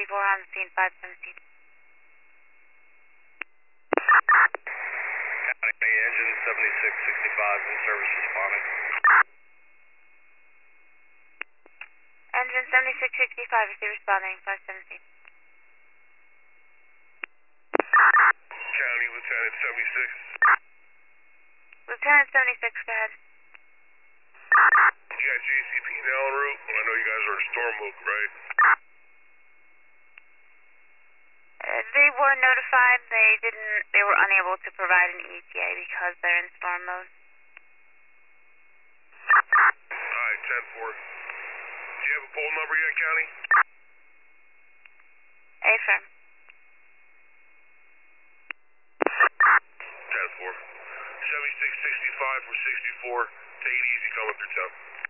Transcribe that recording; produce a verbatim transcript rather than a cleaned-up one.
sixty-four on the scene, five seventeen. County engine seventy-six sixty-five in service responding. Engine seventy-six sixty-five, is he responding, five seventeen. County Lieutenant seventy-six. Lieutenant seventy-six, go ahead. You got J C P now en route? Well, I know you guys are in storm mode, right? Uh, they were notified. They didn't. They were unable to provide an E T A because they're in storm mode. Alright, ten four. Do you have a poll number yet, County? Affirm. ten four. seventy-six sixty-five for sixty-four. Take it easy coming through town.